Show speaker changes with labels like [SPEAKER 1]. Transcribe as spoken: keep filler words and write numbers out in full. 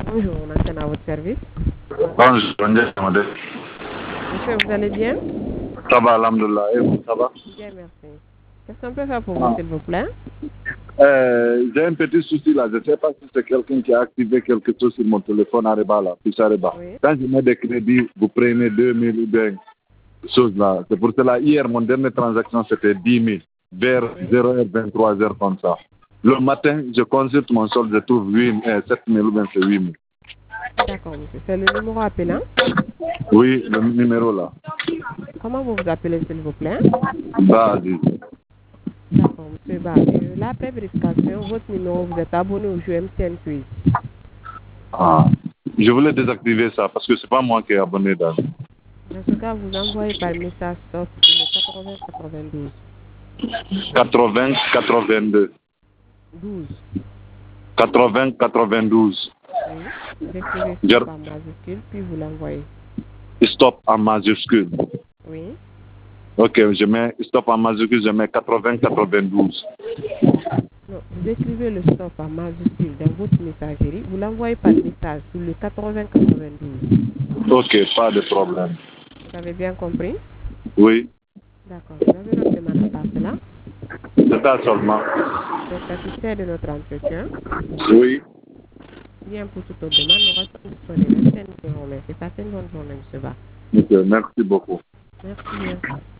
[SPEAKER 1] Bonjour, on antenne à votre service.
[SPEAKER 2] Bonjour, madame.
[SPEAKER 1] Monsieur, vous allez bien?
[SPEAKER 2] Ça va, alhamdoulilah. Et vous, ça va?
[SPEAKER 1] Bien, merci. Qu'est-ce qu'on peut faire pour vous, s'il vous plaît?
[SPEAKER 2] Euh, J'ai un petit souci là. Je ne sais pas si c'est quelqu'un qui a activé quelque chose sur mon téléphone à Reba là, puis ça Reba.
[SPEAKER 1] Oui.
[SPEAKER 2] Quand je mets des crédits, vous prenez deux mille ou bien chose là. C'est pour cela, hier, mon dernière transaction, c'était dix mille, vers
[SPEAKER 1] Oui.
[SPEAKER 2] zéro heure vingt-trois heures comme ça. Le matin, je consulte mon solde, je trouve huit mille, euh, sept mille ou bien c'est huit mille.
[SPEAKER 1] D'accord, monsieur. C'est le numéro appelant.
[SPEAKER 2] Oui, le numéro là.
[SPEAKER 1] Comment vous vous appelez, s'il vous plaît?
[SPEAKER 2] Vas-y.
[SPEAKER 1] D'accord, monsieur Ba. Euh, là, après vérification, votre numéro, vous êtes abonné au jeu M T N Quiz.
[SPEAKER 2] Ah. Je voulais désactiver ça parce que c'est pas moi qui est abonné dans.
[SPEAKER 1] Dans ce cas, vous envoyez par message stop le quatre-vingts quatre-vingt-douze.
[SPEAKER 2] quatre-vingts quatre-vingt-deux.
[SPEAKER 1] douze.
[SPEAKER 2] quatre-vingts quatre-vingt-douze.
[SPEAKER 1] Oui. Vous écrivez
[SPEAKER 2] Je-
[SPEAKER 1] stop en majuscule, puis vous l'envoyez.
[SPEAKER 2] Stop en majuscule.
[SPEAKER 1] Oui.
[SPEAKER 2] Ok, je mets stop en majuscule, je mets quatre-vingts quatre-vingt-douze.
[SPEAKER 1] Non, vous écrivez le stop en majuscule dans votre messagerie. Vous l'envoyez par message sur le quatre-vingts quatre-vingt-douze.
[SPEAKER 2] Ok, pas de problème.
[SPEAKER 1] Vous avez bien compris?
[SPEAKER 2] Oui,
[SPEAKER 1] D'accord. Vous avez notre demande à part cela.
[SPEAKER 2] c'est ça seulement.
[SPEAKER 1] Vous êtes satisfait de notre entretien.
[SPEAKER 2] Oui.
[SPEAKER 1] Bien pour toute autre demande, nous restons disponibles. Merci. Passez une bonne journée, monsieur Ba.
[SPEAKER 2] Ok, merci beaucoup.
[SPEAKER 1] Merci bien.